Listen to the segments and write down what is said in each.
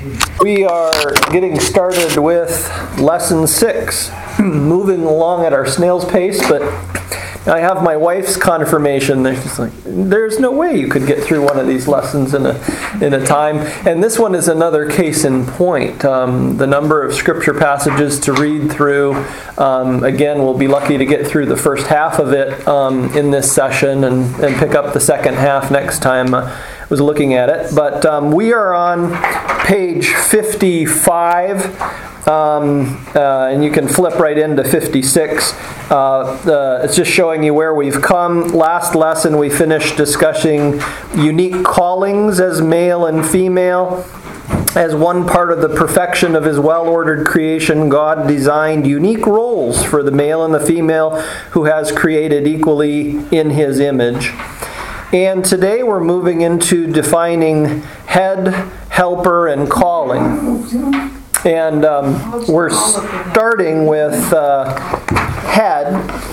We are getting started with Lesson 6, moving along at our snail's pace, but I have my wife's confirmation. She's like, there's no way you could get through one of these lessons in a time. And this one is another case in point. The number of scripture passages to read through. Again, we'll be lucky to get through the first half of it in this session and pick up the second half next time. I was looking at it. But we are on page 55. And you can flip right into 56. It's just showing you where we've come. Last lesson we finished discussing unique callings as male and female. As one part of the perfection of His well-ordered creation, God designed unique roles for the male and the female who has created equally in His image. And today we're moving into defining head, helper, and calling. And we're starting with head.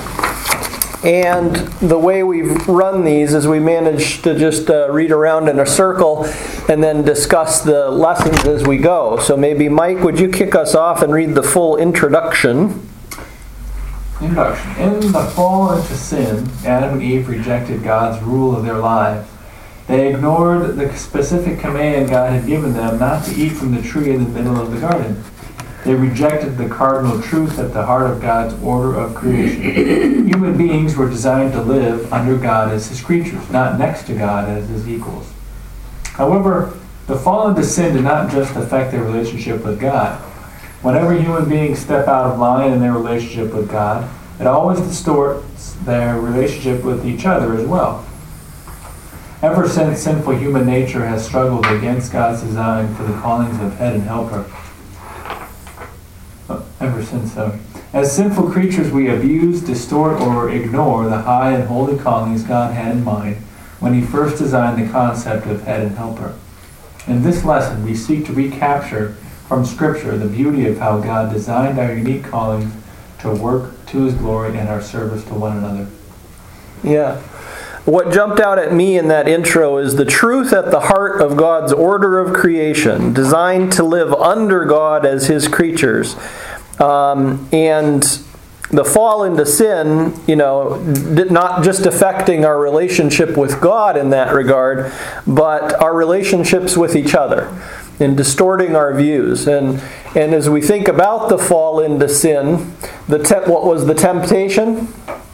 And the way we've run these is we managed to just read around in a circle and then discuss the lessons as we go. So maybe, Mike, would you kick us off and read the full introduction? Introduction. In the fall into sin, Adam and Eve rejected God's rule of their lives. They ignored the specific command God had given them not to eat from the tree in the middle of the garden. They rejected the cardinal truth at the heart of God's order of creation. Human beings were designed to live under God as His creatures, not next to God as His equals. However, the fall into sin did not just affect their relationship with God. Whenever human beings step out of line in their relationship with God, it always distorts their relationship with each other as well. Ever since sinful human nature has struggled against God's design for the callings of head and helper. As sinful creatures, we abuse, distort, or ignore the high and holy callings God had in mind when He first designed the concept of head and helper. In this lesson, we seek to recapture from Scripture the beauty of how God designed our unique callings to work to His glory and our service to one another. Yeah. What jumped out at me in that intro is the truth at the heart of God's order of creation, designed to live under God as His creatures. And the fall into sin, not just affecting our relationship with God in that regard, but our relationships with each other and distorting our views. And as we think about the fall into sin, what was the temptation?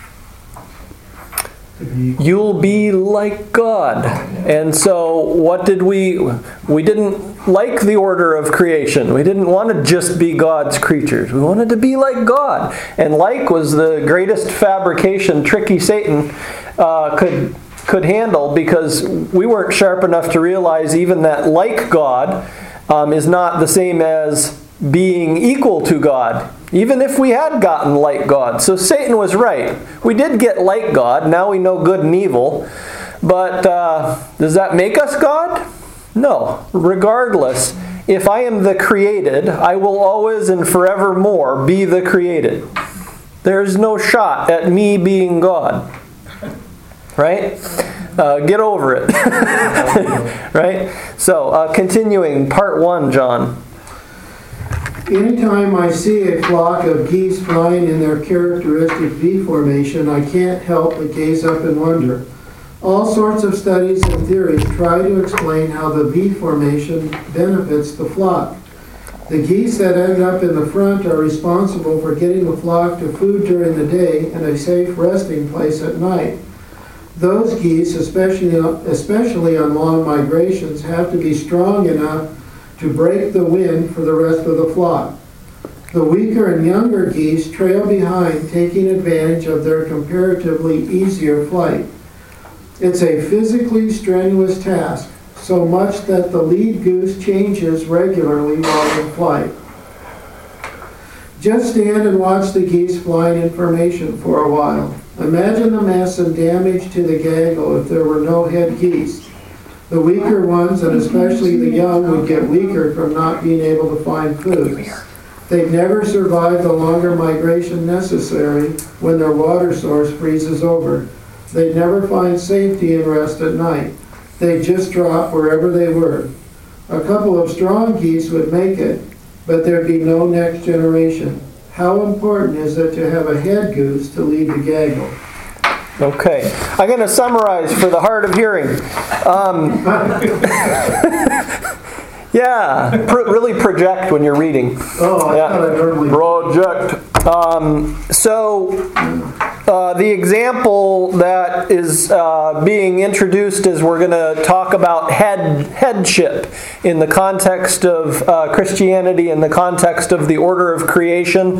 You'll be like God. And so what did we didn't like the order of creation. We didn't want to just be God's creatures. We wanted to be like God. And like was the greatest fabrication tricky Satan could handle, because we weren't sharp enough to realize even that like God is not the same as being equal to God, even if we had gotten like God. So Satan was right. We did get like God. Now we know good and evil. But does that make us God? No. Regardless, if I am the created, I will always and forevermore be the created. There's no shot at me being God. Right? Get over it. Right? So, continuing, part 1, John. Anytime I see a flock of geese flying in their characteristic V formation, I can't help but gaze up and wonder. All sorts of studies and theories try to explain how the V formation benefits the flock. The geese that end up in the front are responsible for getting the flock to food during the day and a safe resting place at night. Those geese, especially on long migrations, have to be strong enough to break the wind for the rest of the flock. The weaker and younger geese trail behind, taking advantage of their comparatively easier flight. It's a physically strenuous task, so much that the lead goose changes regularly while in flight. Just stand and watch the geese flying in formation for a while. Imagine the mess and damage to the gaggle if there were no head geese. The weaker ones, and especially the young, would get weaker from not being able to find food. They'd never survive the longer migration necessary when their water source freezes over. They'd never find safety and rest at night. They'd just drop wherever they were. A couple of strong geese would make it, but there'd be no next generation. How important is it to have a head goose to lead the gaggle? Okay, I'm going to summarize for the hard of hearing. Yeah, really project when you're reading. Oh, I thought I verbally... Project. The example that is being introduced is we're going to talk about headship in the context of Christianity, in the context of the order of creation.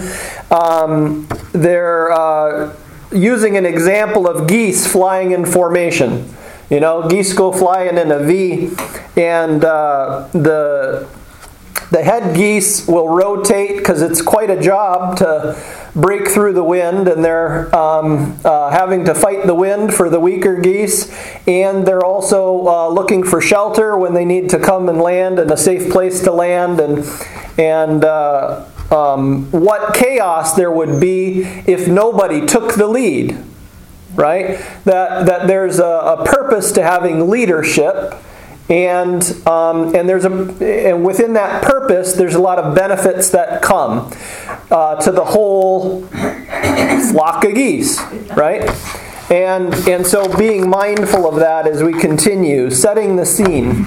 They're using an example of geese flying in formation. You know, geese go flying in a V, and the head geese will rotate because it's quite a job to break through the wind, and they're having to fight the wind for the weaker geese, and they're also looking for shelter when they need to come and land and a safe place to land, and what chaos there would be if nobody took the lead. Right? That there's a purpose to having leadership, and within that purpose, there's a lot of benefits that come to the whole flock of geese, right? And so being mindful of that as we continue, setting the scene.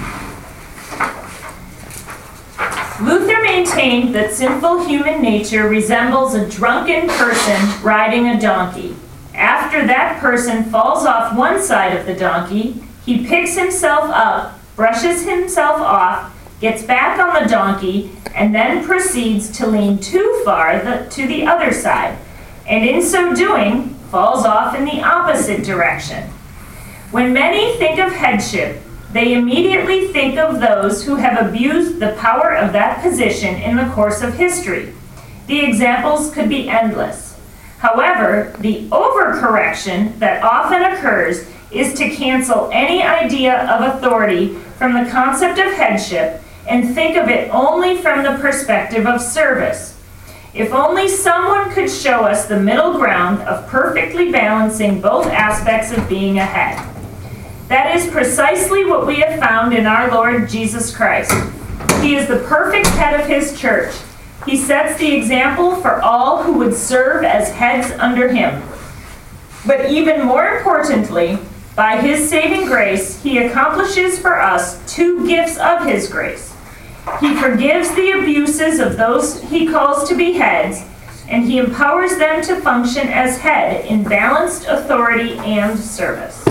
Luther maintained that sinful human nature resembles a drunken person riding a donkey. After that person falls off one side of the donkey, he picks himself up, brushes himself off, gets back on the donkey, and then proceeds to lean too far to the other side, and in so doing, falls off in the opposite direction. When many think of headship, they immediately think of those who have abused the power of that position in the course of history. The examples could be endless. However, the overcorrection that often occurs is to cancel any idea of authority from the concept of headship and think of it only from the perspective of service. If only someone could show us the middle ground of perfectly balancing both aspects of being a head. That is precisely what we have found in our Lord Jesus Christ. He is the perfect head of his church. He sets the example for all who would serve as heads under him. But even more importantly, by his saving grace, he accomplishes for us two gifts of his grace. He forgives the abuses of those he calls to be heads, and he empowers them to function as head in balanced authority and service.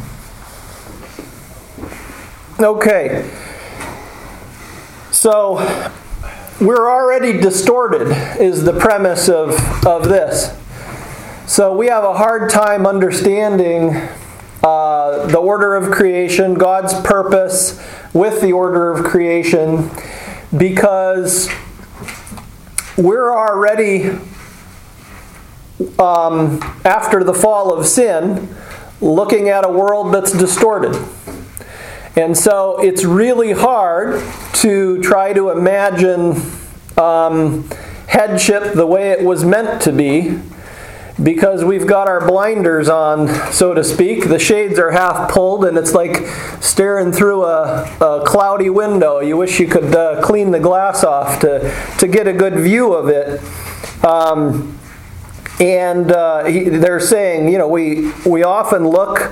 Okay. So, we're already distorted, is the premise of this. So we have a hard time understanding the order of creation, God's purpose with the order of creation, because we're already, after the fall of sin, looking at a world that's distorted. And so it's really hard to try to imagine headship the way it was meant to be, because we've got our blinders on, so to speak. The shades are half pulled, and it's like staring through a cloudy window. You wish you could clean the glass off to get a good view of it. They're saying, you know, we often look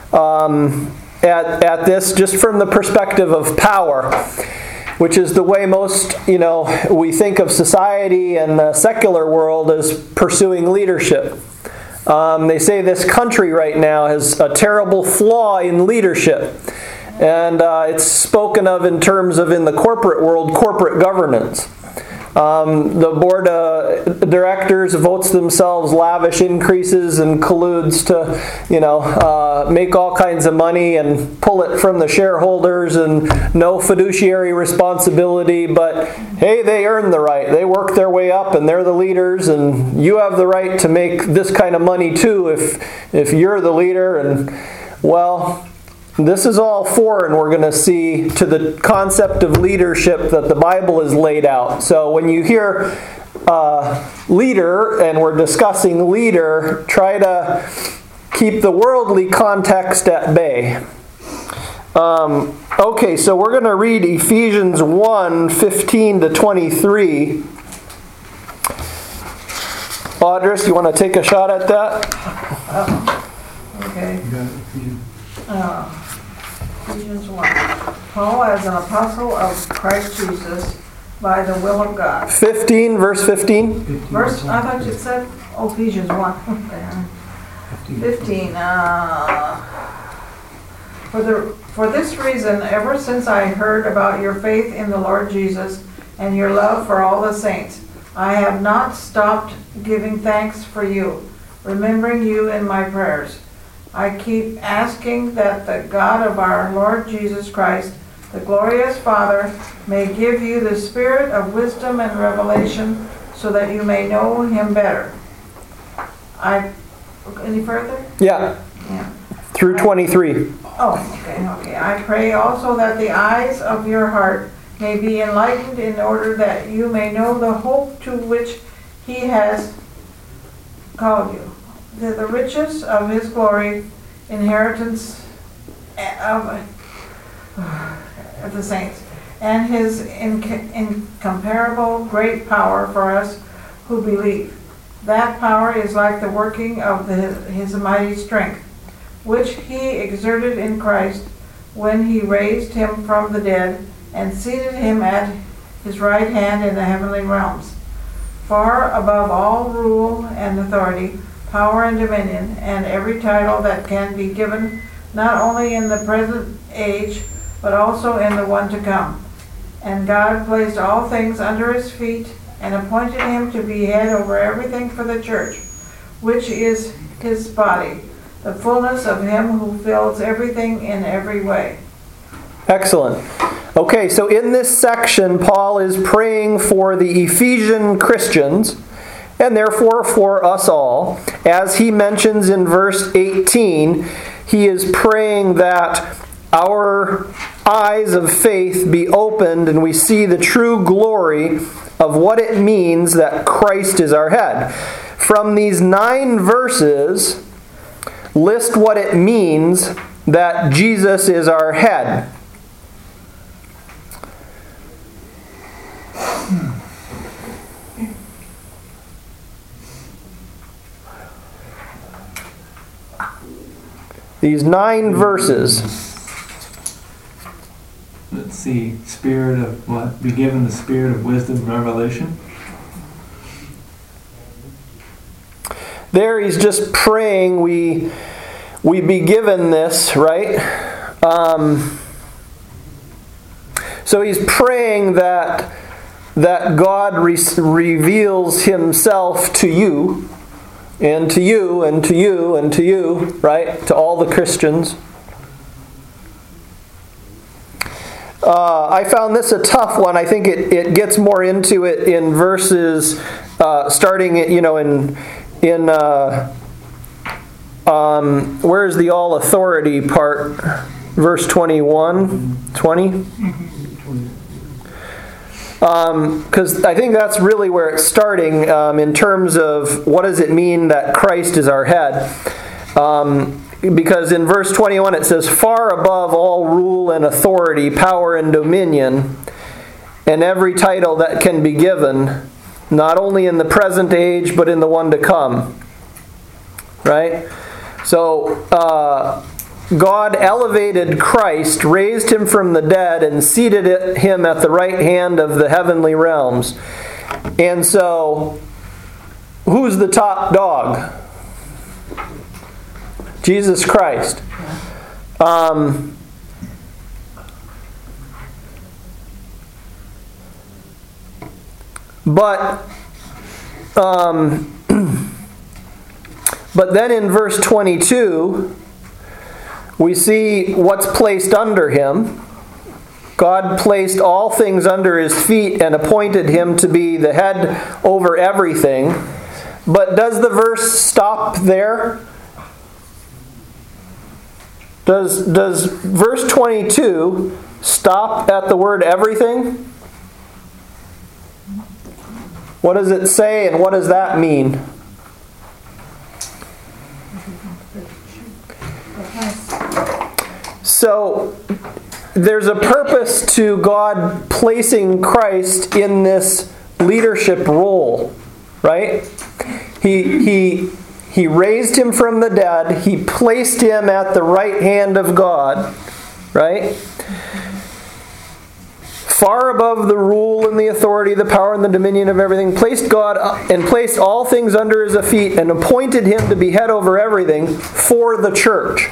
at this just from the perspective of power, which is the way most, we think of society and the secular world as pursuing leadership. They say this country right now has a terrible flaw in leadership. And it's spoken of in terms of, in the corporate world, corporate governance. The board of directors votes themselves lavish increases and colludes to, make all kinds of money and pull it from the shareholders, and no fiduciary responsibility. But hey, they earn the right. They work their way up, and they're the leaders, and you have the right to make this kind of money too if you're the leader. And well, this is all foreign, we're going to see, to the concept of leadership that the Bible has laid out. So when you hear leader, and we're discussing leader, try to keep the worldly context at bay. Okay, so we're going to read Ephesians 1, 15 to 23. Audrey, you want to take a shot at that? Okay. Ephesians 1. Paul, as an apostle of Christ Jesus, by the will of God. 15, verse 15. Verse, I thought you said Ephesians 1. 15. For this reason, ever since I heard about your faith in the Lord Jesus and your love for all the saints, I have not stopped giving thanks for you, remembering you in my prayers. I keep asking that the God of our Lord Jesus Christ, the glorious Father, may give you the spirit of wisdom and revelation so that you may know him better. Any further? Yeah, Yeah. through 23. Oh, okay. I pray also that the eyes of your heart may be enlightened in order that you may know the hope to which he has called you, the riches of his glory, inheritance of the saints, and his incomparable great power for us who believe. That power is like the working of his mighty strength, which he exerted in Christ when he raised him from the dead and seated him at his right hand in the heavenly realms, far above all rule and authority, power and dominion, and every title that can be given, not only in the present age, but also in the one to come. And God placed all things under his feet and appointed him to be head over everything for the church, which is his body, the fullness of him who fills everything in every way. Excellent. Okay, so in this section, Paul is praying for the Ephesian Christians, and therefore for us all. As he mentions in verse 18, he is praying that our eyes of faith be opened and we see the true glory of what it means that Christ is our head. From these 9 verses, list what it means that Jesus is our head. These 9 verses. Let's see, spirit of what? Be given the spirit of wisdom and revelation. There he's just praying we be given this, right? So he's praying that God reveals himself to you, and to you, and to you, and to you, right? To all the Christians. I found this a tough one. I think it gets more into it in verses starting, in where's the all authority part? Verse 21, 20? Because I think that's really where it's starting in terms of what does it mean that Christ is our head. Because in verse 21 it says, far above all rule and authority, power and dominion, and every title that can be given, not only in the present age, but in the one to come. Right? So, God elevated Christ, raised him from the dead, and seated him at the right hand of the heavenly realms. And so, who's the top dog? Jesus Christ. But then in verse 22, we see what's placed under him. God placed all things under his feet and appointed him to be the head over everything. But does the verse stop there? Does verse 22 stop at the word everything? What does it say and what does that mean? So there's a purpose to God placing Christ in this leadership role, right? He raised him from the dead. He placed him at the right hand of God, right? Far above the rule and the authority, the power and the dominion of everything, placed God and placed all things under his feet and appointed him to be head over everything for the church.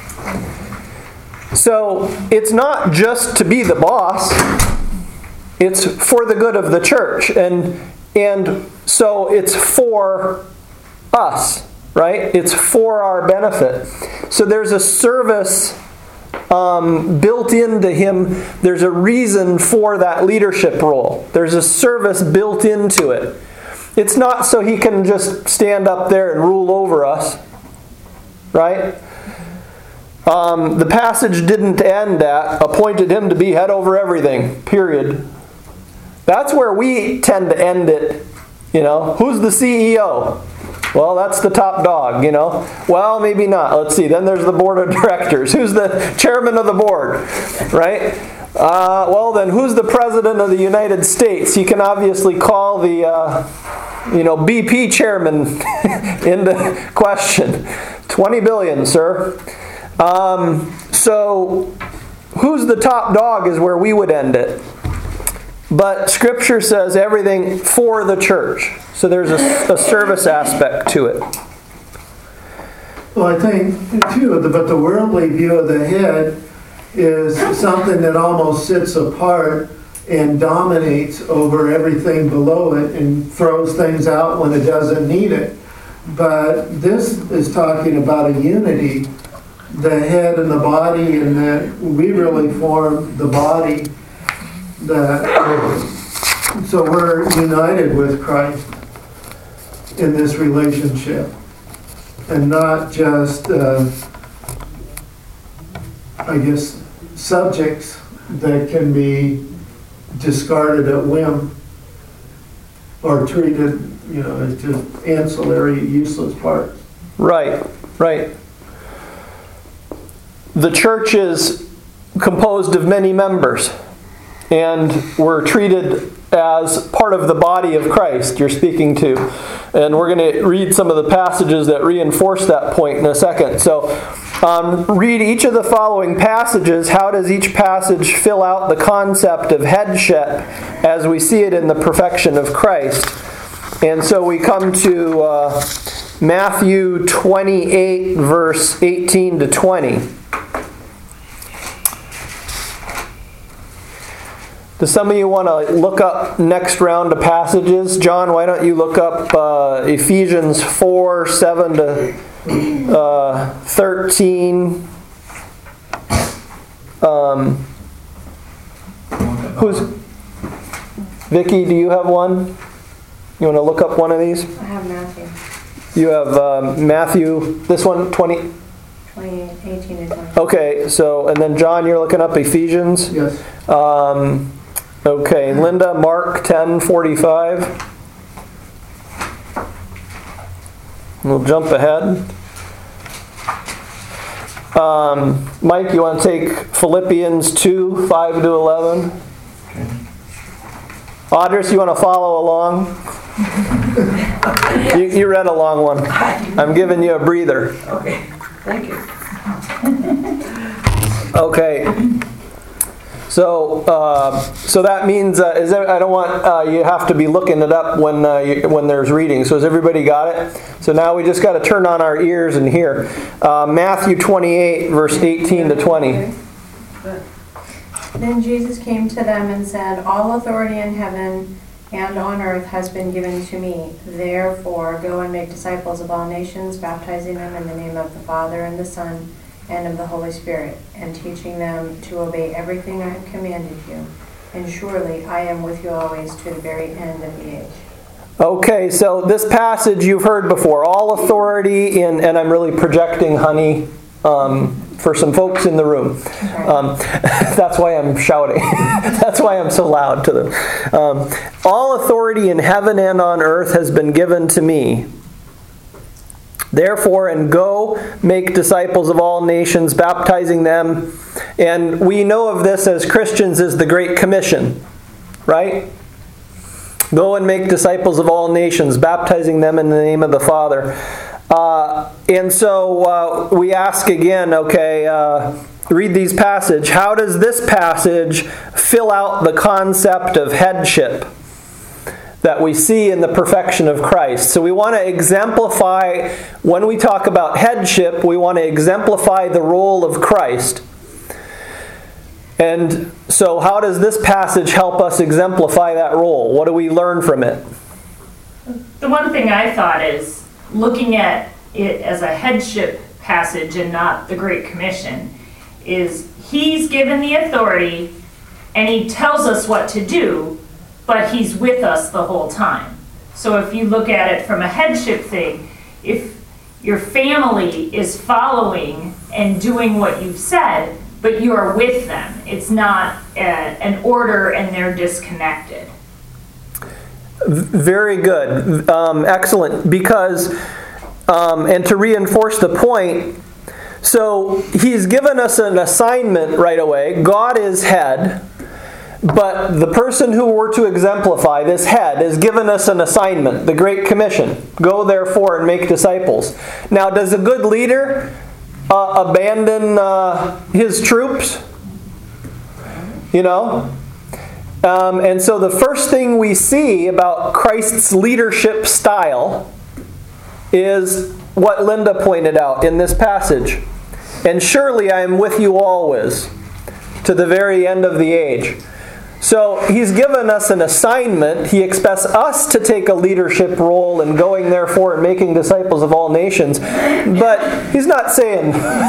So it's not just to be the boss. It's for the good of the church. And so it's for us, right? It's for our benefit. So there's a service built into him. There's a reason for that leadership role. There's a service built into it. It's not so he can just stand up there and rule over us, right? The passage didn't end at appointed him to be head over everything, period. That's where we tend to end it. Who's the CEO? Well, that's the top dog, Well, maybe not. Let's see. Then there's the board of directors. Who's the chairman of the board, right? Well, then who's the president of the United States? He can obviously call the, BP chairman into question. 20 billion, sir. So who's the top dog is where we would end it. But Scripture says everything for the church. So there's a service aspect to it. Well, I think, too, but the worldly view of the head is something that almost sits apart and dominates over everything below it and throws things out when it doesn't need it. But this is talking about a unity, the head and the body, and that we really form the body. So we're united with Christ in this relationship, and not just, subjects that can be discarded at whim or treated, as just ancillary, useless parts. Right. The church is composed of many members. And we're treated as part of the body of Christ you're speaking to. And we're going to read some of the passages that reinforce that point in a second. So read each of the following passages. How does each passage fill out the concept of headship as we see it in the perfection of Christ? And so we come to Matthew 28, verse 18 to 20. Do some of you want to look up next round of passages? John, why don't you look up Ephesians 4, 7 to 13. Vicky, do you have one? You want to look up one of these? I have Matthew. You have Matthew, this one, 18 and 20. Okay, so, and then John, you're looking up Ephesians? Yes. Okay, Linda, Mark 10:45. We'll jump ahead. Mike, you want to take Philippians 2, 5 to 11? Audrey, you want to follow along? You read a long one. I'm giving you a breather. Okay, thank you. Okay. So that means I don't want you have to be looking it up when there's reading. So has everybody got it? So now we just got to turn on our ears and hear. Matthew 28, verse 18 to 20. Then Jesus came to them and said, "All authority in heaven and on earth has been given to me. Therefore, go and make disciples of all nations, baptizing them in the name of the Father and the Son and of the Holy Spirit, and teaching them to obey everything I have commanded you. And surely I am with you always to the very end of the age." Okay, so this passage you've heard before. All authority in, and I'm really projecting, honey, for some folks in the room. That's why I'm shouting. That's why I'm so loud to them. All authority in heaven and on earth has been given to me. Therefore, and go make disciples of all nations, baptizing them. And we know of this as Christians as the Great Commission, right? Go and make disciples of all nations, baptizing them in the name of the Father. And so we ask again, read these passage. How does this passage fill out the concept of headship that we see in the perfection of Christ? So we want to exemplify, when we talk about headship, we want to exemplify the role of Christ. And so how does this passage help us exemplify that role? What do we learn from it? The one thing I thought is, looking at it as a headship passage and not the Great Commission, is he's given the authority and he tells us what to do, but he's with us the whole time. So if you look at it from a headship thing, if your family is following and doing what you've said, but you are with them, it's not an order and they're disconnected. Very good. Excellent. Because, and to reinforce the point, so he's given us an assignment right away. God is head, but the person who we're to exemplify, this head, is given us an assignment, the Great Commission. Go therefore and make disciples. Now, does a good leader abandon his troops? You know? And so the first thing we see about Christ's leadership style is what Linda pointed out in this passage. And surely I am with you always, to the very end of the age. So he's given us an assignment. He expects us to take a leadership role in going therefore and making disciples of all nations. But he's not saying,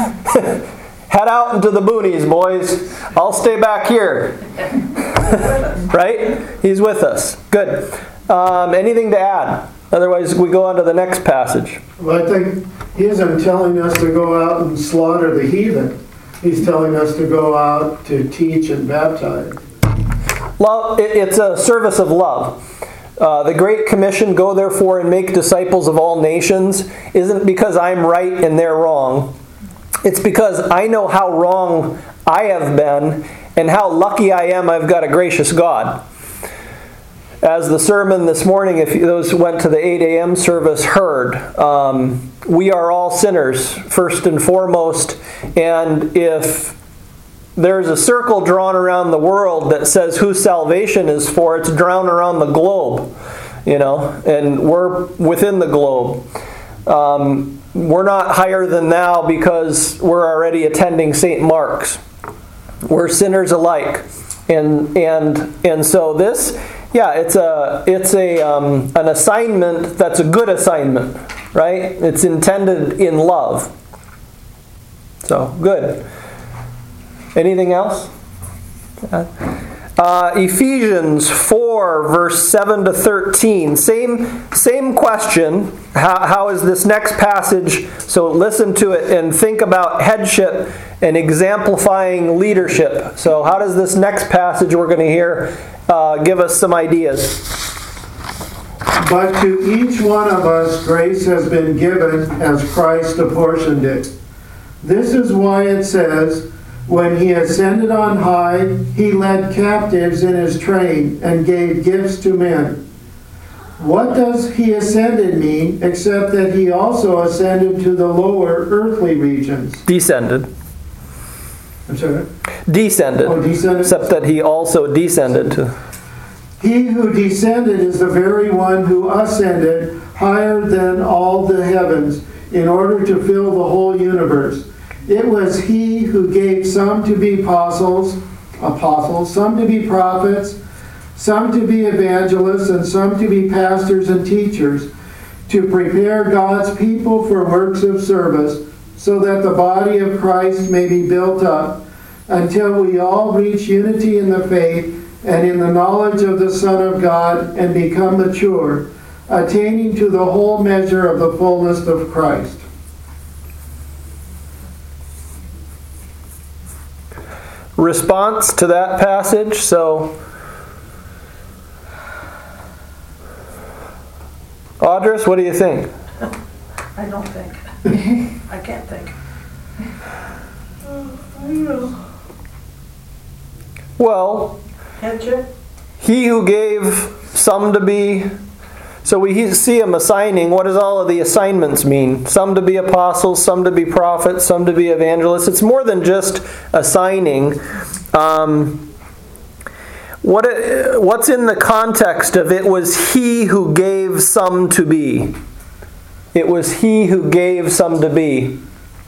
head out into the boonies, boys. I'll stay back here. Right? He's with us. Good. Anything to add? Otherwise, we go on to the next passage. Well, I think he isn't telling us to go out and slaughter the heathen. He's telling us to go out to teach and baptize. Love, it's a service of love. The Great Commission, go therefore and make disciples of all nations, isn't because I'm right and they're wrong. It's because I know how wrong I have been and how lucky I am I've got a gracious God. As the sermon this morning, if those who went to the 8 a.m. service heard, we are all sinners, first and foremost. And if there's a circle drawn around the world that says who salvation is for, it's drawn around the globe, you know, and we're within the globe. We're not higher than thou because we're already attending St. Mark's. We're sinners alike. And so this, yeah, it's an assignment that's a good assignment, right? It's intended in love. So, good. Anything else? Ephesians 4, verse 7 to 13. Same question. How is this next passage? So listen to it and think about headship and exemplifying leadership. So how does this next passage we're going to hear give us some ideas? But to each one of us grace has been given as Christ apportioned it. This is why it says, when he ascended on high, he led captives in his train and gave gifts to men. What does he ascended mean, except that he also ascended to the lower earthly regions? Descended. I'm sorry? Descended. Oh, descended. Except that he also descended to... He who descended is the very one who ascended higher than all the heavens in order to fill the whole universe. It was he who gave some to be apostles, some to be prophets, some to be evangelists, and some to be pastors and teachers, to prepare God's people for works of service, so that the body of Christ may be built up, until we all reach unity in the faith and in the knowledge of the Son of God, and become mature, attaining to the whole measure of the fullness of Christ. Response to that passage. So, Audrey, what do you think? I don't think. I can't think. I don't know. Well, Hedge. he who gave some to be... So we see him assigning. What does all of the assignments mean? Some to be apostles, some to be prophets, some to be evangelists. It's more than just assigning. What's in the context of it was he who gave some to be. It was he who gave some to be.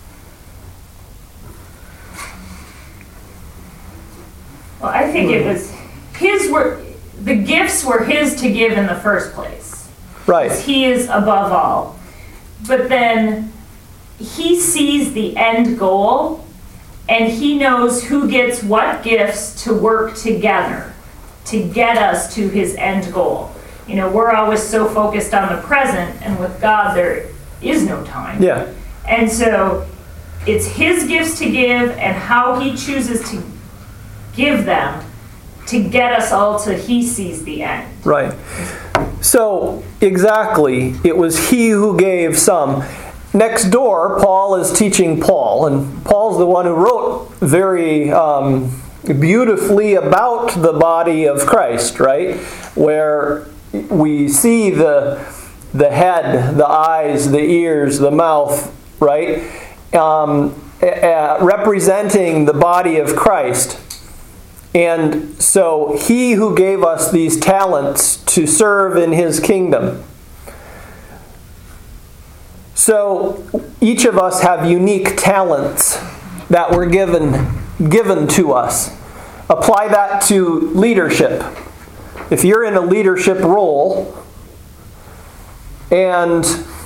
Well, I think it was the gifts were his to give in the first place. Right. He is above all. But then he sees the end goal, and he knows who gets what gifts to work together to get us to his end goal. You know, we're always so focused on the present, and with God there is no time. Yeah. And so it's his gifts to give and how he chooses to give them to get us all to he sees the end. Right. So, exactly, it was he who gave some. Next door, Paul is teaching Paul, and Paul's the one who wrote very beautifully about the body of Christ, right? Where we see the head, the eyes, the ears, the mouth, right? Representing the body of Christ. And so he who gave us these talents to serve in his kingdom. So each of us have unique talents that were given to us. Apply that to leadership. If you're in a leadership role and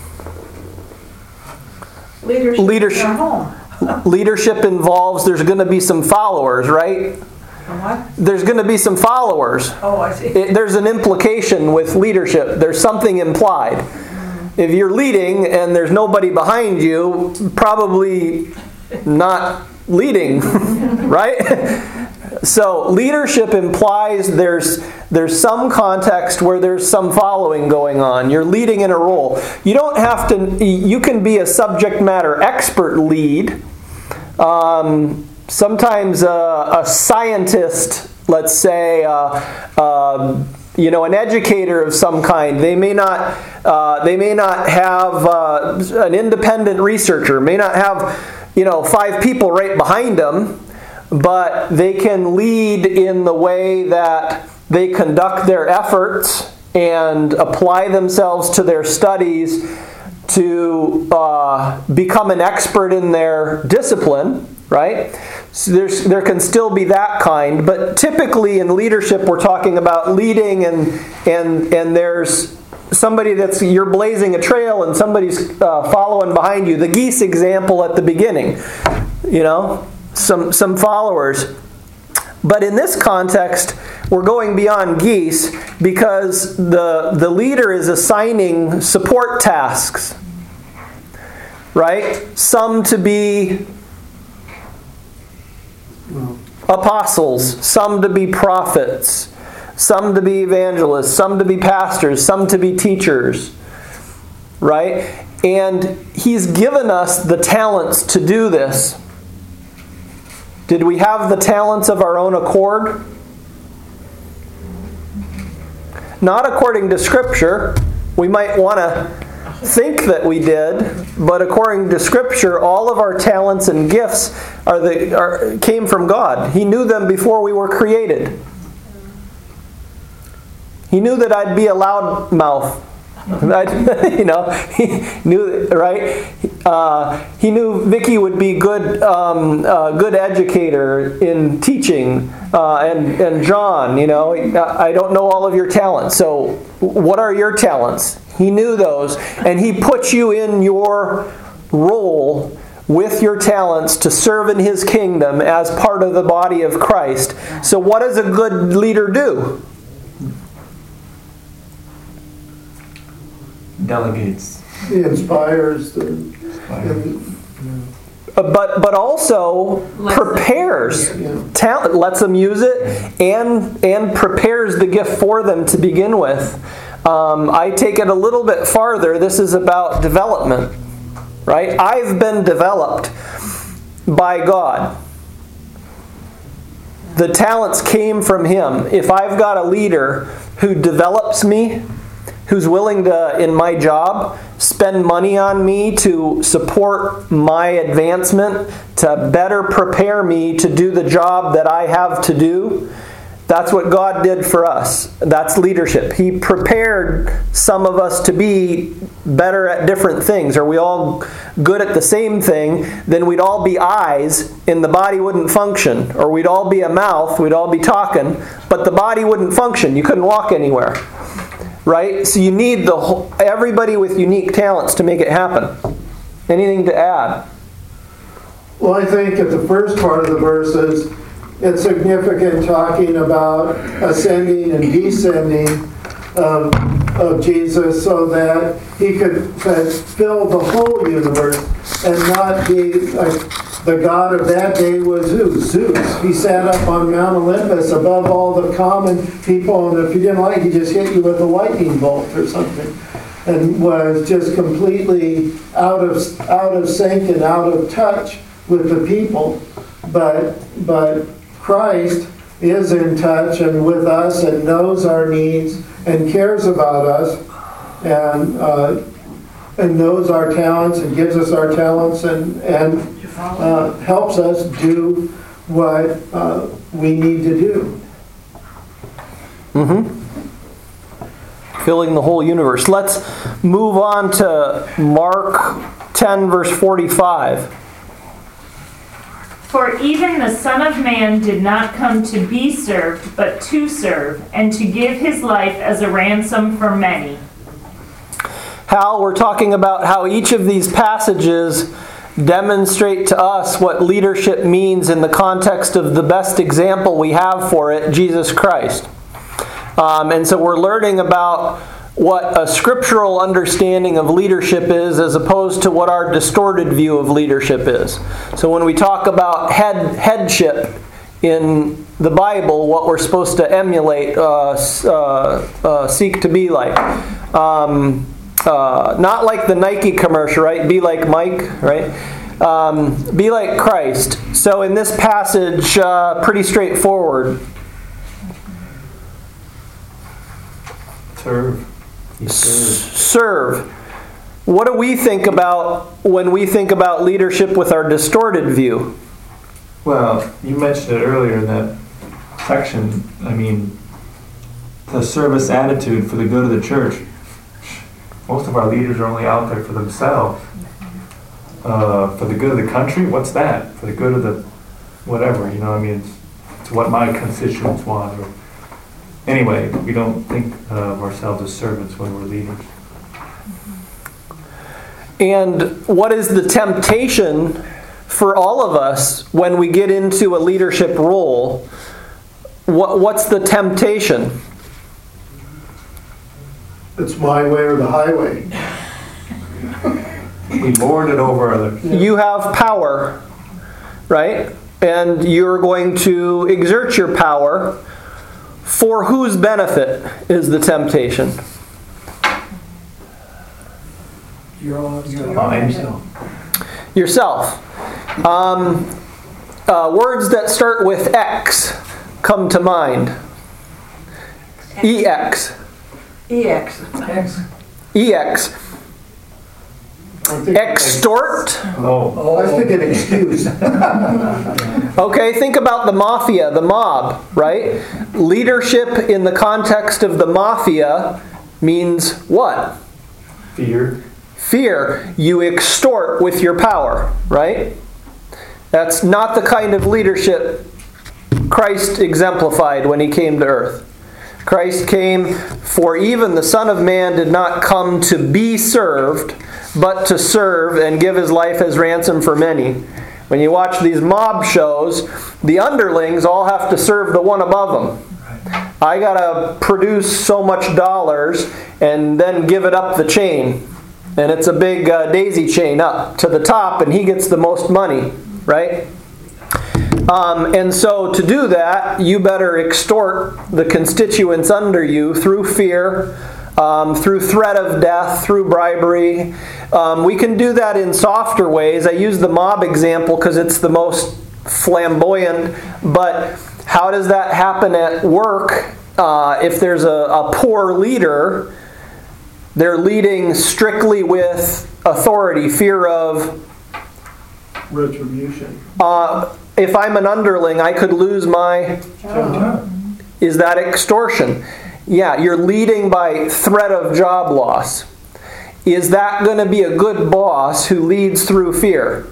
Leadership in our home. leadership involves there's going to be some followers, right? What? There's going to be some followers. Oh, I see. There's an implication with leadership. There's something implied. If you're leading and there's nobody behind you, probably not leading, right? So leadership implies there's some context where there's some following going on. You're leading in a role. You don't have to. You can be a subject matter expert lead. Sometimes a scientist, let's say, an educator of some kind. They may not have an independent researcher. May not have 5 people right behind them, but they can lead in the way that they conduct their efforts and apply themselves to their studies to become an expert in their discipline. Right? So there can still be that kind, but typically in leadership we're talking about leading and there's somebody you're blazing a trail and somebody's following behind you. The geese example at the beginning, some followers. But in this context, we're going beyond geese because the leader is assigning support tasks, right? Some to be apostles, some to be prophets, some to be evangelists, some to be pastors, some to be teachers, right? And he's given us the talents to do this. Did we have the talents of our own accord? Not according to Scripture. We might want to think that we did, but according to Scripture, all of our talents and gifts came from God. He knew them before we were created. He knew that I'd be a loud mouth. He knew, right? He knew Vicky would be good educator in teaching, and John. I don't know all of your talents. So, what are your talents? He knew those, and he put you in your role with your talents to serve in his kingdom as part of the body of Christ. So, what does a good leader do? Delegates. He inspires but also prepares. Talent, lets them use it, and prepares the gift for them to begin with. I take it a little bit farther. This is about development. right? I've been developed by God. The talents came from Him. If I've got a leader who develops me, who's willing to, in my job, spend money on me to support my advancement, to better prepare me to do the job that I have to do, that's what God did for us. That's leadership. He prepared some of us to be better at different things. Are we all good at the same thing? Then we'd all be eyes and the body wouldn't function. Or we'd all be a mouth, we'd all be talking, but the body wouldn't function. You couldn't walk anywhere. Right? So you need everybody with unique talents to make it happen. Anything to add? Well, I think at the first part of the verses, it's significant talking about ascending and descending of Jesus so that He could fill the whole universe and not be like the god of that day was Zeus. He sat up on Mount Olympus above all the common people, and if you didn't like it, he just hit you with a lightning bolt or something, and was just completely out of sync and out of touch with the people. But Christ is in touch and with us and knows our needs and cares about us and knows our talents and gives us our talents and helps us do what we need to do. Filling the whole universe. Let's move on to Mark 10, verse 45. For even the Son of Man did not come to be served, but to serve, and to give His life as a ransom for many. Hal, we're talking about how each of these passages demonstrate to us what leadership means in the context of the best example we have for it, Jesus Christ. And so we're learning about what a scriptural understanding of leadership is as opposed to what our distorted view of leadership is. So when we talk about headship in the Bible, what we're supposed to emulate, seek to be like. Not like the Nike commercial, right? Be like Mike, right? Be like Christ. So in this passage, pretty straightforward. Serve. What do we think about when we think about leadership with our distorted view? Well, you mentioned it earlier in that section. I mean, the service attitude for the good of the church. Most of our leaders are only out there for themselves. For the good of the country, what's that? For the good of the whatever, I mean, it's what my constituents want. Or, anyway, we don't think of ourselves as servants when we're leaders. And what is the temptation for all of us when we get into a leadership role? What's the temptation? It's my way or the highway. We lord it over others. You have power, right? And you're going to exert your power. For whose benefit is the temptation? Yourself. Words that start with X come to mind. EX. EX. EX. Extort. I was thinking excuse. Okay, think about the mafia, the mob, right? Leadership in the context of the mafia means what? Fear. Fear. You extort with your power, right? That's not the kind of leadership Christ exemplified when He came to earth. Christ came, for even the Son of Man did not come to be served, but to serve and give His life as ransom for many. When you watch these mob shows, the underlings all have to serve the one above them. I got to produce so much dollars and then give it up the chain. And it's a big daisy chain up to the top, and he gets the most money, right? And so to do that, you better extort the constituents under you through fear, through threat of death, through bribery. We can do that in softer ways. I use the mob example because it's the most flamboyant, but how does that happen at work? If there's a poor leader, they're leading strictly with authority, fear of Retribution. if I'm an underling, I could lose my... Is that extortion? Yeah, you're leading by threat of job loss. Is that going to be a good boss who leads through fear?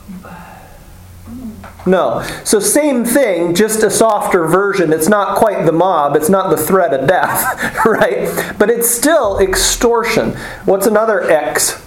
No. So same thing, just a softer version. It's not quite the mob. It's not the threat of death, right? But it's still extortion. What's another X?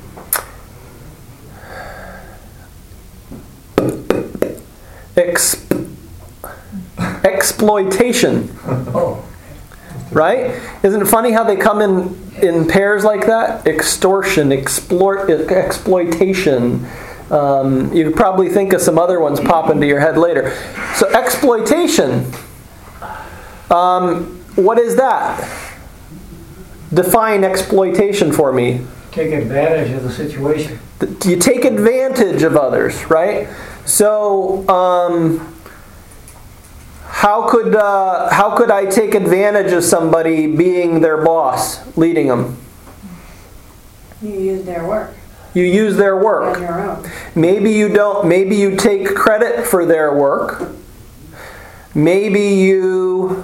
Exploitation. Right? Isn't it funny how they come in pairs like that? Extortion, exploitation. You could probably think of some other ones pop into your head later. So exploitation. What is that? Define exploitation for me. Take advantage of the situation. You take advantage of others, right? So, how could I take advantage of somebody being their boss, leading them? You use their work. You use their work. On your own. Maybe you don't. Maybe you take credit for their work. Maybe you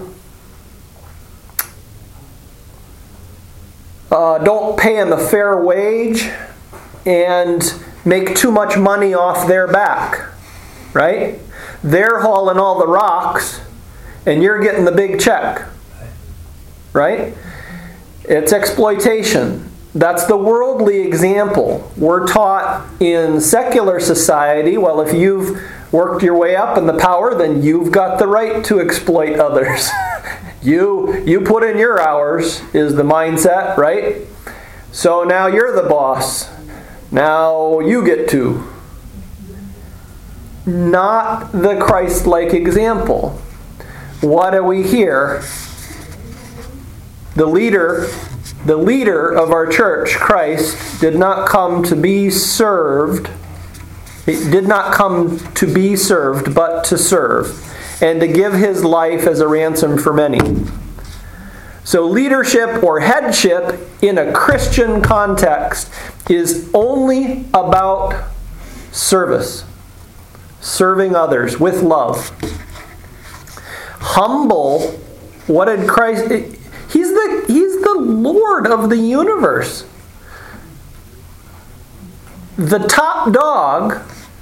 don't pay them a fair wage and make too much money off their back, right? They're hauling all the rocks and you're getting the big check, right? It's exploitation. That's the worldly example. We're taught in secular society, well, if you've worked your way up in the power, then you've got the right to exploit others. You put in your hours is the mindset, right? So now you're the boss. Now you get to. Not the Christ-like example. What do we hear? The leader of our church, Christ, did not come to be served. He did not come to be served, but to serve, and to give his life as a ransom for many. So leadership or headship in a Christian context is only about service. Serving others with love. Humble, what did Christ... He's the Lord of the universe. The top dog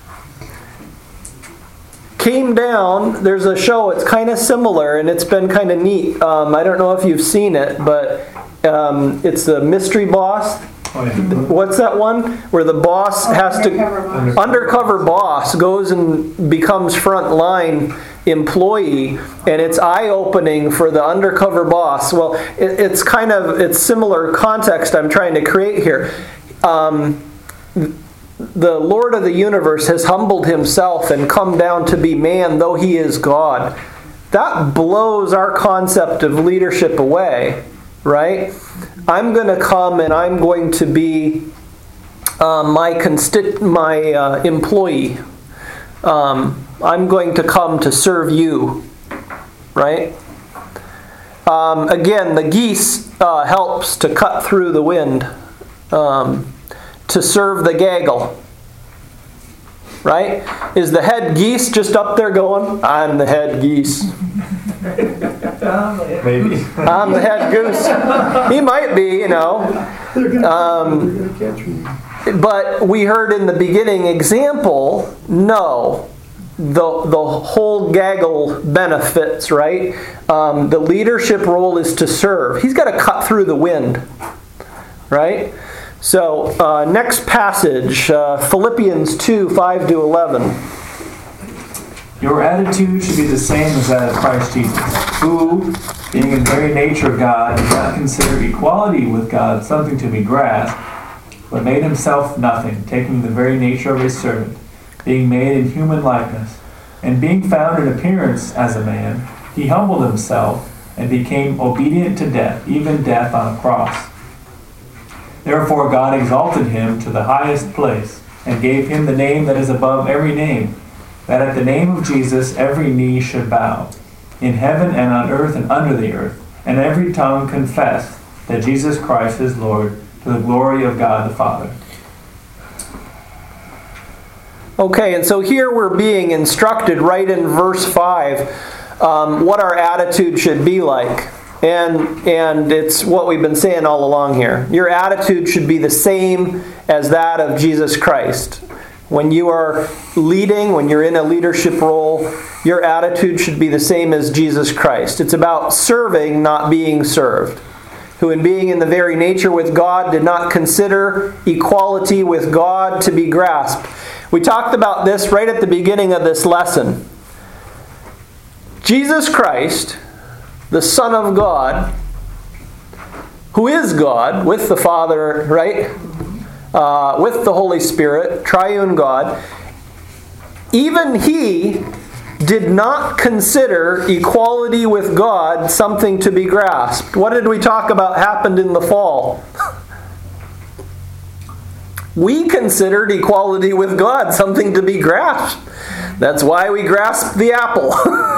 came down. There's a show, it's kind of similar, and it's been kind of neat. I don't know if you've seen it, but it's the Mystery Boss. What's that one? Where the boss has to... Undercover boss goes and becomes frontline employee, and it's eye-opening for the undercover boss. Well, it's similar context I'm trying to create here. The Lord of the universe has humbled himself and come down to be man, though he is God. That blows our concept of leadership away, right? I'm going to come and I'm going to be my employee. I'm going to come to serve you, right? Again, the geese helps to cut through the wind, to serve the gaggle, right? Is the head geese just up there going, I'm the head geese? Maybe. I'm the head goose. He might be, They're gonna catch me. But we heard in the beginning example, no. The whole gaggle benefits, right? The leadership role is to serve. He's got to cut through the wind, right? So, next passage, Philippians 2, 5 to 11. Your attitude should be the same as that of Christ Jesus, who, being in very nature God, did not consider equality with God something to be grasped, but made himself nothing, taking the very nature of a servant, being made in human likeness, and being found in appearance as a man, he humbled himself and became obedient to death, even death on a cross. Therefore God exalted him to the highest place, and gave him the name that is above every name, that at the name of Jesus every knee should bow, in heaven and on earth and under the earth, and every tongue confess that Jesus Christ is Lord, to the glory of God the Father. Okay, and so here we're being instructed right in verse 5 what our attitude should be like. And it's what we've been saying all along here. Your attitude should be the same as that of Jesus Christ. When you are leading, when you're in a leadership role, your attitude should be the same as Jesus Christ. It's about serving, not being served. Who in being in the very nature with God did not consider equality with God to be grasped. We talked about this right at the beginning of this lesson. Jesus Christ, the Son of God, who is God with the Father, right? With the Holy Spirit, triune God, even He did not consider equality with God something to be grasped. What did we talk about happened in the fall? We considered equality with God something to be grasped. That's why we grasped the apple,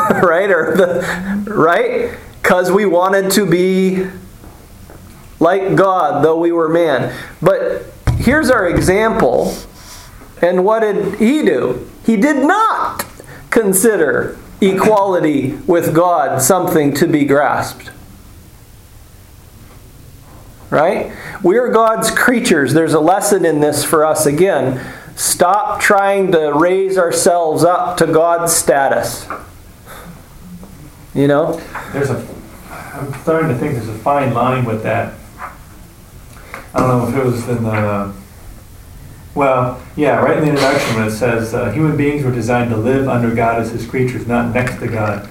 right? Because we wanted to be like God, though we were man. But here's our example. And what did he do? He did not consider equality with God something to be grasped. Right? We are God's creatures. There's a lesson in this for us again. Stop trying to raise ourselves up to God's status. You know? I'm starting to think there's a fine line with that. I don't know if it was in the... right in the introduction when it says human beings were designed to live under God as His creatures, not next to God.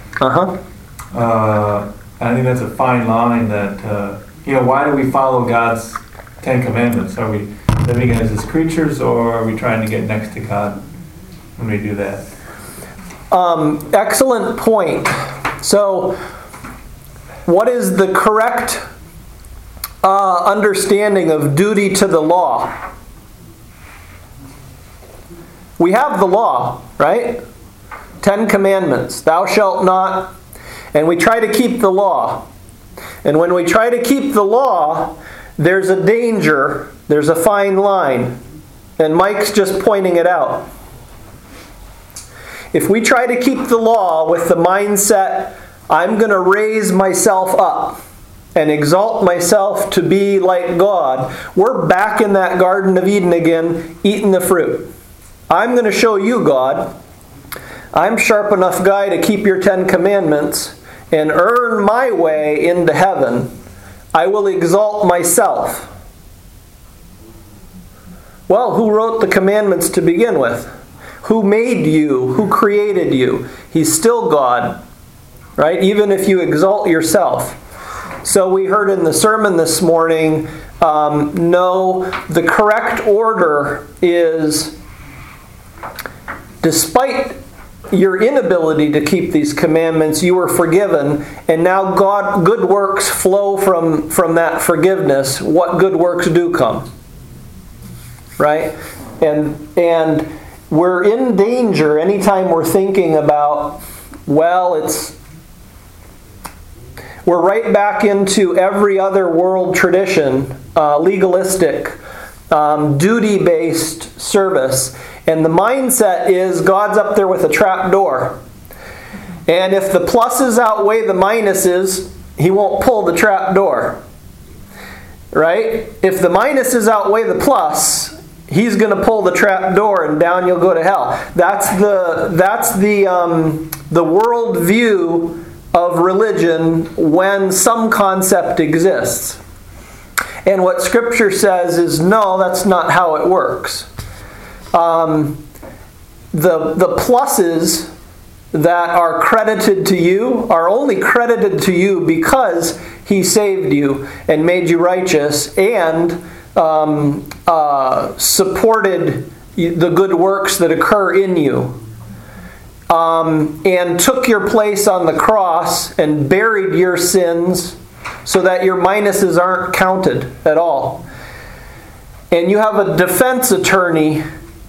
I think that's a fine line that, why do we follow God's Ten Commandments? Are we living as His creatures, or are we trying to get next to God when we do that? Excellent point. So, what is the correct understanding of duty to the law? We have the law, right? 10 Commandments. Thou shalt not. And we try to keep the law. And when we try to keep the law, there's a danger. There's a fine line. And Mike's just pointing it out. If we try to keep the law with the mindset, I'm going to raise myself up and exalt myself to be like God, we're back in that Garden of Eden again, eating the fruit. I'm going to show you, God. I'm sharp enough guy to keep your 10 Commandments and earn my way into heaven. I will exalt myself. Well, who wrote the commandments to begin with? Who made you? Who created you? He's still God, right? Even if you exalt yourself. So we heard in the sermon this morning, no, the correct order is, despite your inability to keep these commandments, you were forgiven, and now good works flow from that forgiveness. What good works do come? Right? And we're in danger anytime we're thinking about, we're right back into every other world tradition, legalistic, duty-based service. And the mindset is God's up there with a trap door. And if the pluses outweigh the minuses, He won't pull the trap door. Right? If the minuses outweigh the plus, He's going to pull the trap door and down you'll go to hell. That's the world view of religion when some concept exists. And what Scripture says is, no, that's not how it works. The pluses that are credited to you are only credited to you because He saved you and made you righteous and supported the good works that occur in you. and took your place on the cross and buried your sins so that your minuses aren't counted at all. And you have a defense attorney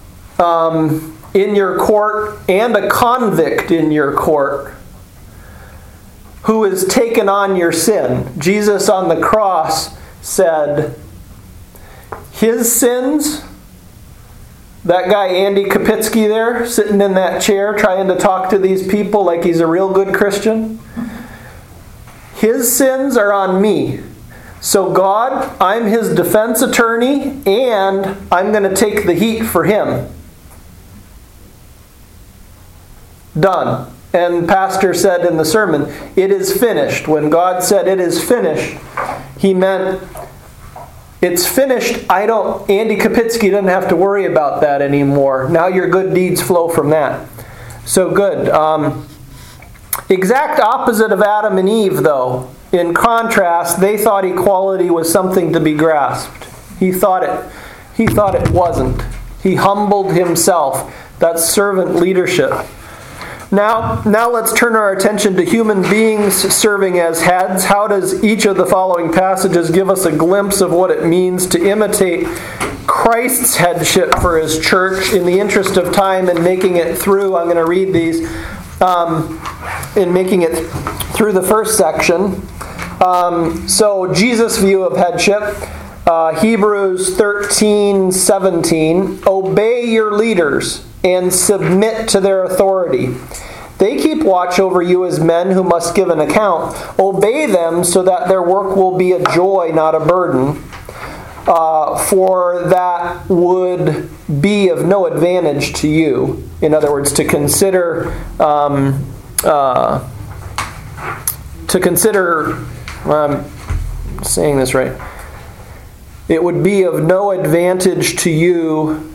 in your court and a convict in your court who has taken on your sin. Jesus on the cross said, his sins, that guy Andy Kapitsky there, sitting in that chair trying to talk to these people like he's a real good Christian, his sins are on me. So God, I'm his defense attorney, and I'm going to take the heat for him. Done. And Pastor said in the sermon, it is finished. When God said it is finished, he meant it's finished. Andy Kapitsky doesn't have to worry about that anymore. Now your good deeds flow from that. So good. Exact opposite of Adam and Eve, though. In contrast, they thought equality was something to be grasped. He thought it wasn't. He humbled himself. That's servant leadership. Now let's turn our attention to human beings serving as heads. How does each of the following passages give us a glimpse of what it means to imitate Christ's headship for his church? In the interest of time and making it through, I'm going to read these in making it through the first section. So Jesus' view of headship, Hebrews 13:17, obey your leaders and submit to their authority. They keep watch over you as men who must give an account. Obey them so that their work will be a joy, not a burden. For that would be of no advantage to you. In other words, to consider, I'm saying this right. It would be of no advantage to you.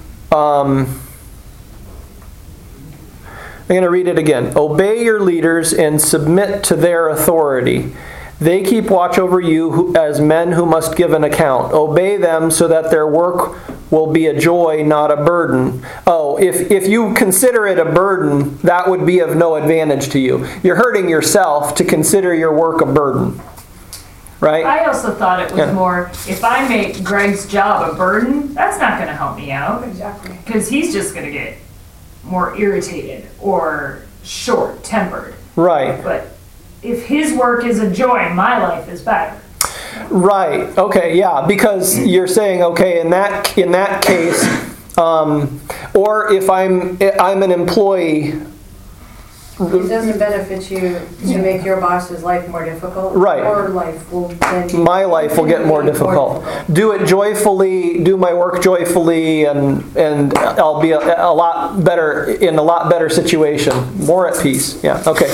I'm going to read it again. Obey your leaders and submit to their authority. They keep watch over you as men who must give an account. Obey them so that their work will be a joy, not a burden. Oh, if you consider it a burden, that would be of no advantage to you. You're hurting yourself to consider your work a burden. Right? I also thought it was more, if I make Greg's job a burden, that's not going to help me out. Exactly. Because he's just going to get more irritated or short-tempered. Right. But if his work is a joy, my life is better. Right. Okay. Yeah. Because you're saying, okay, in that case, or if I'm an employee. It doesn't benefit you to make your boss's life more difficult. Right. Your life will then be My life will get more difficult. Do it joyfully. Do my work joyfully, and I'll be a lot better in a lot better situation. More at peace. Yeah. Okay.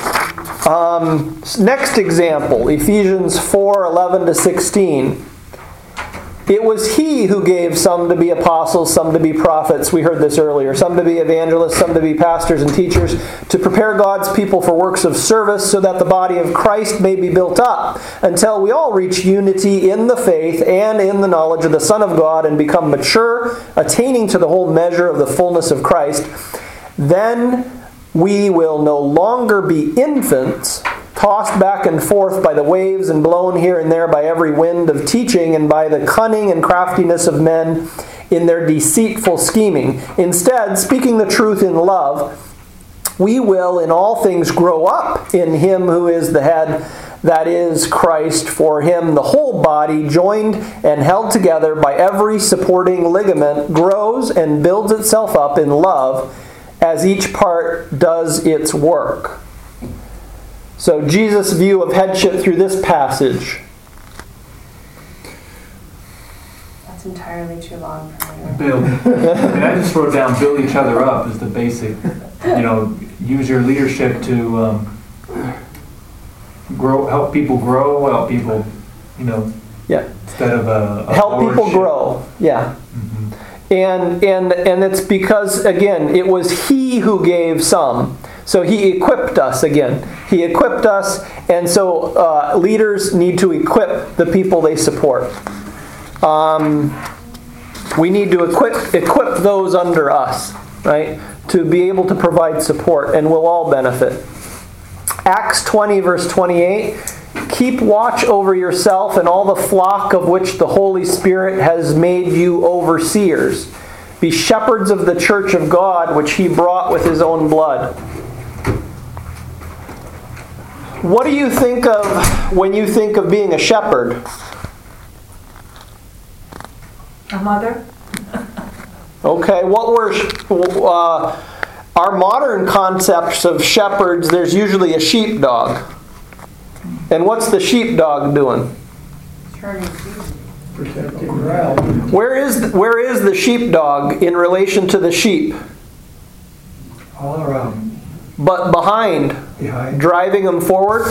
Next example, Ephesians 4:11-16. It was he who gave some to be apostles, some to be prophets. We heard this earlier. Some to be evangelists, some to be pastors and teachers, to prepare God's people for works of service so that the body of Christ may be built up until we all reach unity in the faith and in the knowledge of the Son of God and become mature, attaining to the whole measure of the fullness of Christ. Then we will no longer be infants, tossed back and forth by the waves and blown here and there by every wind of teaching and by the cunning and craftiness of men in their deceitful scheming. Instead, speaking the truth in love, we will in all things grow up in him who is the head, that is Christ. For him the whole body, joined and held together by every supporting ligament, grows and builds itself up in love as each part does its work. So Jesus' view of headship through this passage. That's entirely too long for me. Build. I just wrote down build each other up as the basic, use your leadership to help people grow, help people, Yeah. instead of a Help people lordship. grow. Yeah. Mhm. And it's because, again, it was he who gave some. So he equipped us again. He equipped us, and so leaders need to equip the people they support. We need to equip those under us, right? to be able to provide support, and we'll all benefit. Acts 20, verse 28, keep watch over yourself and all the flock of which the Holy Spirit has made you overseers. Be shepherds of the church of God, which he brought with his own blood. What do you think of when you think of being a shepherd? A mother? Okay, what were our modern concepts of shepherds? There's usually a sheepdog. And what's the sheepdog doing? Protecting ground. Where is the sheepdog in relation to the sheep? All around. But behind, driving them forward.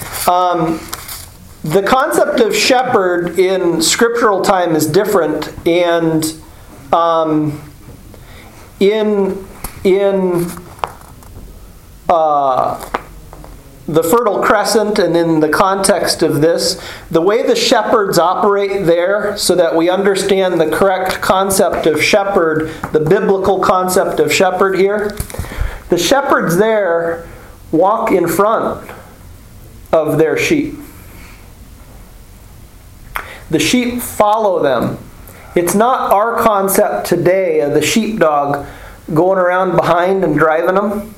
The concept of shepherd in scriptural time is different, and in the Fertile Crescent and in the context of this, the way the shepherds operate there, so that we understand the correct concept of shepherd, the biblical concept of shepherd here, the shepherds there walk in front of their sheep. The sheep follow them. It's not our concept today of the sheepdog going around behind and driving them.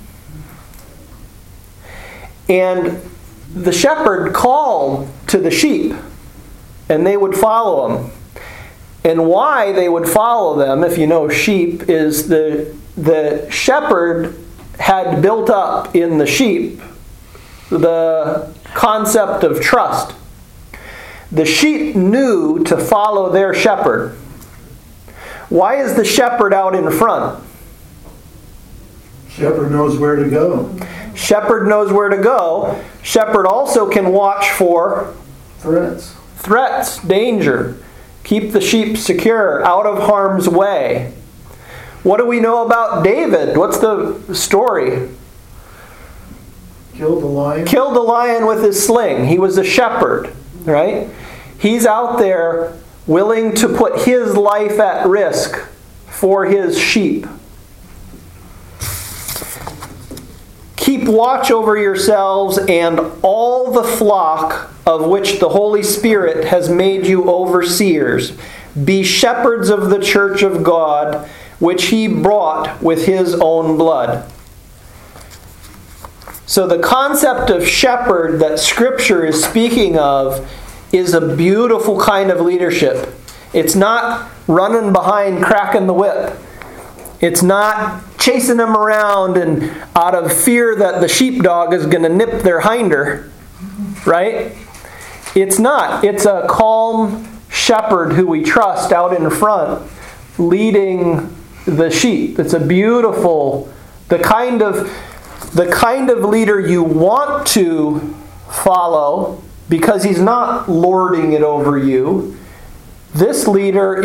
And the shepherd called to the sheep, and they would follow him. And why they would follow them, if you know sheep, is the shepherd had built up in the sheep the concept of trust. The sheep knew to follow their shepherd. Why is the shepherd out in front? Shepherd knows where to go. Shepherd knows where to go. Shepherd also can watch for threats, danger. Keep the sheep secure, out of harm's way. What do we know about David? What's the story? Killed a lion. Killed a lion with his sling. He was a shepherd, right? He's out there willing to put his life at risk for his sheep. Keep watch over yourselves and all the flock of which the Holy Spirit has made you overseers. Be shepherds of the church of God, which he brought with his own blood. So the concept of shepherd that Scripture is speaking of is a beautiful kind of leadership. It's not running behind, cracking the whip. It's not chasing them around and out of fear that the sheepdog is going to nip their hinder, right? It's not. It's a calm shepherd who we trust out in front, leading the sheep. It's a beautiful, the kind of leader you want to follow, because he's not lording it over you. This leader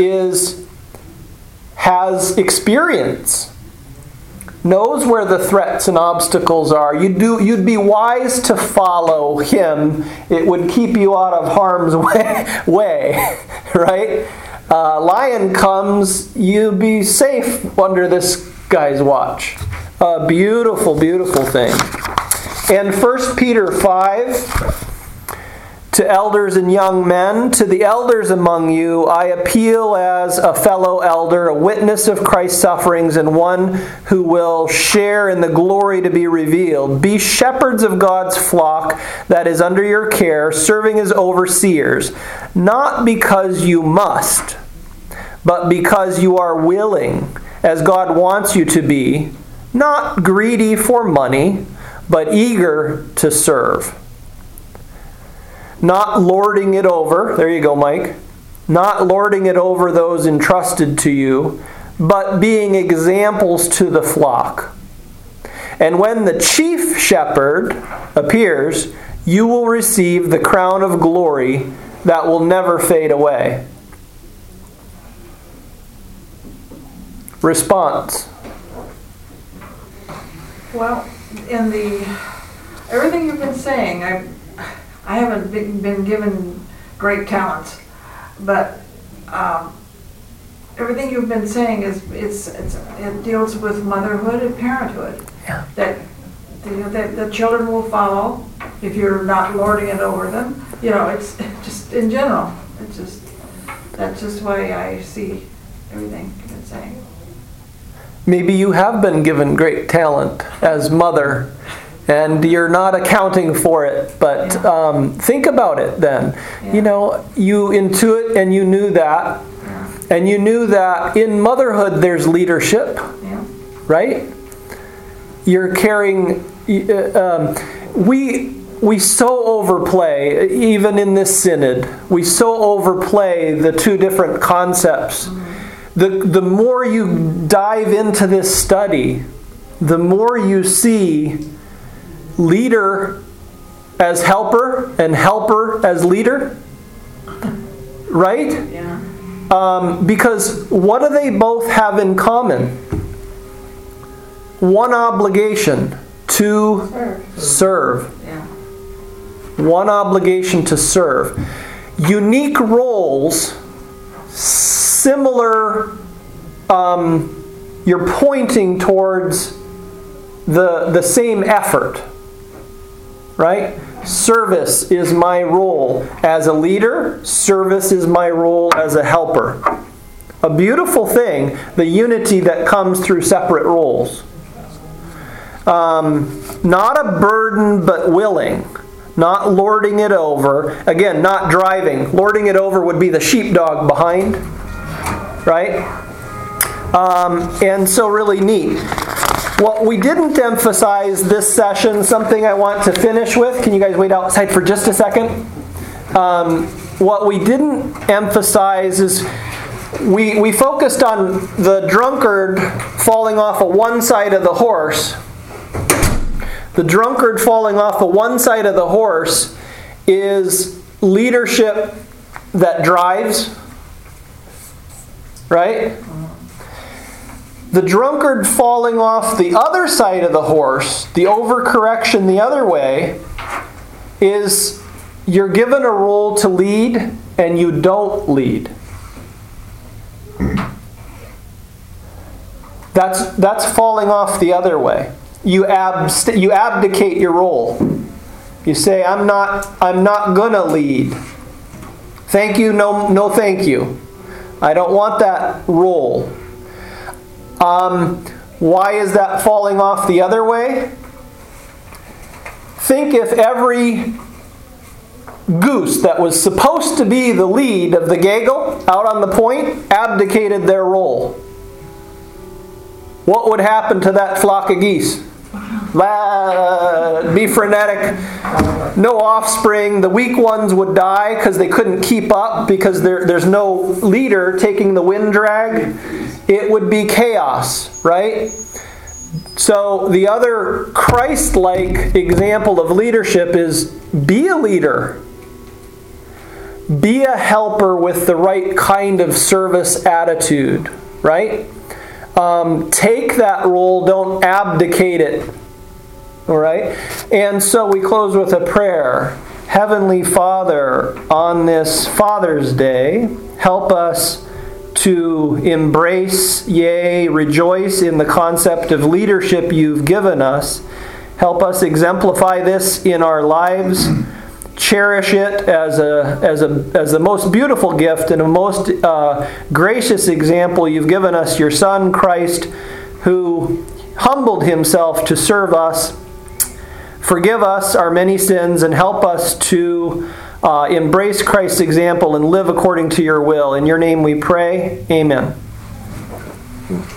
has experience, knows where the threats and obstacles are. You'd be wise to follow him. It would keep you out of harm's way, right? Lion comes, you'll be safe under this guy's watch. A beautiful, beautiful thing. And 1 Peter 5, to elders and young men, to the elders among you, I appeal as a fellow elder, a witness of Christ's sufferings, and one who will share in the glory to be revealed. Be shepherds of God's flock that is under your care, serving as overseers, not because you must, but because you are willing, as God wants you to be, not greedy for money, but eager to serve. Not lording it over, there you go, Mike. Not lording it over those entrusted to you, but being examples to the flock. And when the chief shepherd appears, you will receive the crown of glory that will never fade away. Response. Well, in everything you've been saying, I haven't been given great talents, but everything you've been saying it deals with motherhood and parenthood. Yeah. That the children will follow if you're not lording it over them. It's just in general. That's just why I see everything you've been saying. Maybe you have been given great talent as mother, and you're not accounting for it, but think about it then. Yeah. You intuit and you knew that, and you knew that in motherhood there's leadership, right? You're carrying, we so overplay, even in this synod, we so overplay the two different concepts. The more you dive into this study, the more you see leader as helper and helper as leader, right? Yeah. Because what do they both have in common? One obligation to serve. Yeah. One obligation to serve. Unique roles, similar, you're pointing towards the same effort, right? Service is my role as a leader. Service is my role as a helper. A beautiful thing, the unity that comes through separate roles. Not a burden, but willing. Not lording it over. Again, not driving. Lording it over would be the sheepdog behind. Right? And so really neat. What we didn't emphasize this session, something I want to finish with. Can you guys wait outside for just a second? What we didn't emphasize is we focused on the drunkard falling off of one side of the horse. The drunkard falling off of one side of the horse is leadership that drives, right? The drunkard falling off the other side of the horse, the overcorrection the other way, is you're given a role to lead and you don't lead. That's falling off the other way. You abdicate your role. You say, I'm not gonna lead. Thank you, no thank you. I don't want that role. Why is that falling off the other way? Think if every goose that was supposed to be the lead of the gaggle out on the point abdicated their role. What would happen to that flock of geese? Be frenetic, no offspring. The weak ones would die because they couldn't keep up because there's no leader taking the wind drag. It would be chaos, right? So the other Christ-like example of leadership is be a leader. Be a helper with the right kind of service attitude, right? Take that role, don't abdicate it. All right? And so we close with a prayer. Heavenly Father, on this Father's Day, help us to embrace, yea, rejoice in the concept of leadership you've given us. Help us exemplify this in our lives. Cherish it as the most beautiful gift and a most gracious example you've given us, your Son, Christ, who humbled himself to serve us. Forgive us our many sins and help us to embrace Christ's example and live according to your will. In your name we pray. Amen.